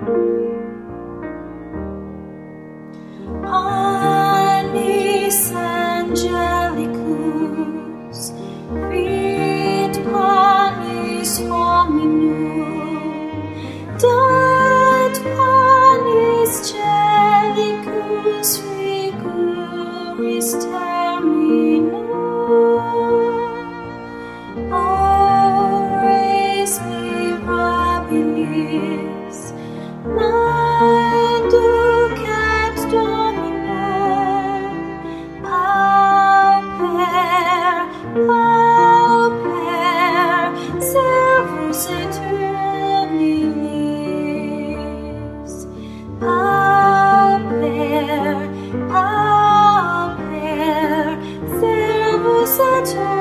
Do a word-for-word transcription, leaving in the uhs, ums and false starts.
Anis angelicus, fit panis hominum, dat panis celicus figuris terminum. O res mirabilis, manducat Dominum, pauper, pauper, servus et humilis, pauper, pauper, servus et humilis.